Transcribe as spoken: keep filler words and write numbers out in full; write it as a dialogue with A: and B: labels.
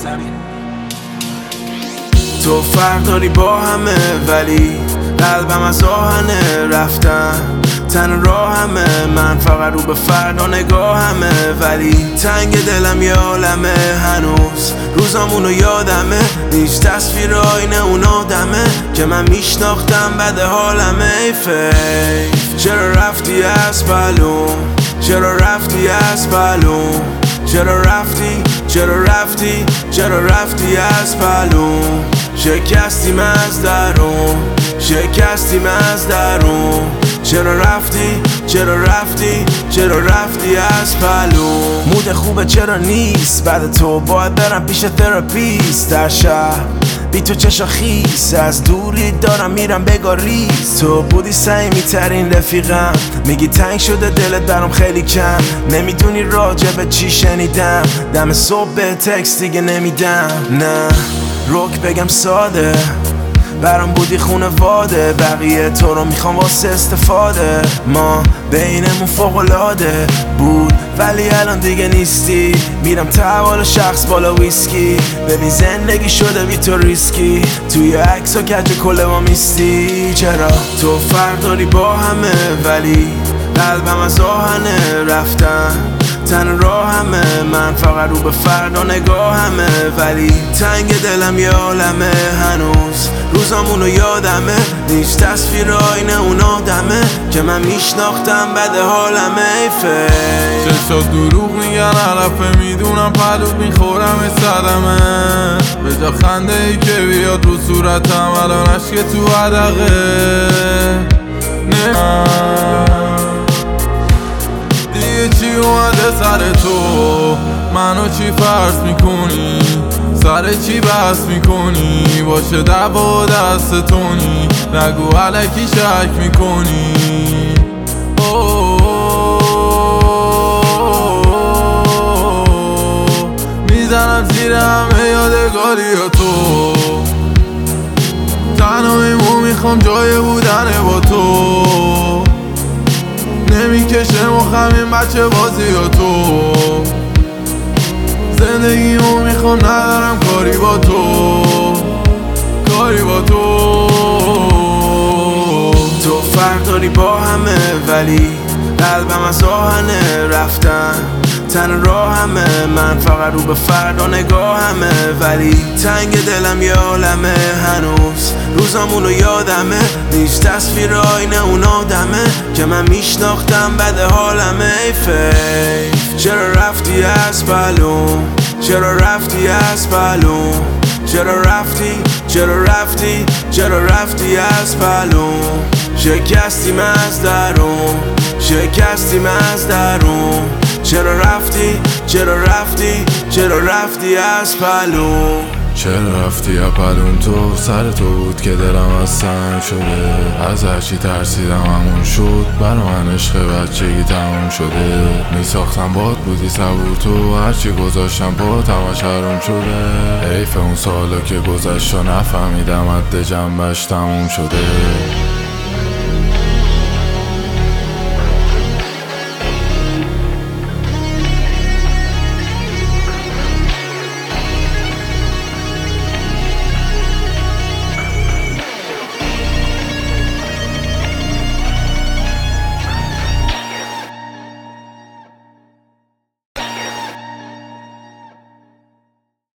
A: تو فرق داری با همه ولی قلبم از آهنه رفتن تن راه همه من فقط رو به فردا نگاه همه ولی تنگ دلم یه عالمه هنوز روزامونو یادمه هیچ تصویر آینه اون آدمه که من میشناختم بعد حالمه ای فیف چرا رفتی از پلوم چرا رفتی از پلوم چرا رفتی چرا رفتی چرا رفتی از پلوم شکستیم از درون شکستیم از درون چرا رفتی چرا رفتی چرا رفتی از پلوم مود خوبه چرا نیست بعد تو باید برم پیش تراپیست در شهر بی تو چشا خیس از دوری دارم میرم بگاریز تو بودی صمیمی ترین رفیقم میگی تنگ شده دلت برام خیلی کم نمیدونی راجع به چی شنیدم دم صبح به تکست دیگه نمیدم نه روک بگم ساده برام بودی خونواده بقیه تو رو میخوام واسه استفاده ما بینمون فوق‌العاده بود ولی الان دیگه نیستی میرم تحوال شخص بالا ویسکی ببین زندگی شده بی تو ریسکی توی عکس و کج کل ما میستی چرا تو فرق داری با همه ولی قلبم از آهنه رفتن تن راه همه من فقط رو به فردا نگاه همه ولی تنگ دلم یه عالمه هنوز روزامونو یادمه هیچ تصویر آینه اون آدمه که من میشناختم بعد حالمه ای فیف
B: چشات دروغ میگن علفه میدونم پلوت میخورم صدمه به جا خنده ای که بیاد رو صورتم الان عشق تو عدقه نه دیگه چی اومده سر تو منو چی فرض میکنی سر چی بحث میکنی باشه دعوا دست تونی نگو علکی شک میکنی میزنم زیر همه یادگاری تو تنها میمون میخوام جای بودن با تو نمیکشه مخم این بچه بازی ها تو زندگیمو میخوام ندارم کاری با تو کاری با تو
A: تو فرق داری با همه ولی قلبم از آهنه رفتن تن راه همه من فقط رو به فردا نگاه همه ولی تنگ دلم یه عالمه هنوز روزامونو یادمه هیچ تصویر آینه اون آدمه که من میشناختم بعد حالمه ای فیف چرا رفتی از پلوم چرا رفتی از پلوم چرا رفتی چرا رفتی چرا رفتی از پلوم شکستیم از درون شکستیم از درون چرا رفتی چرا رفتی چرا رفتی از پلوم
B: چرا رفتی اپلوم تو سر تو بود که دلم از سنگ شده از هرچی ترسیدم همون شد برا من عشق بچگی تموم شده میساختم باد بودی صبور تو هرچی گذاشتم با همش حروم شده حیف اون سالا که گذشت و نفهمیدم حد جنبش تموم شده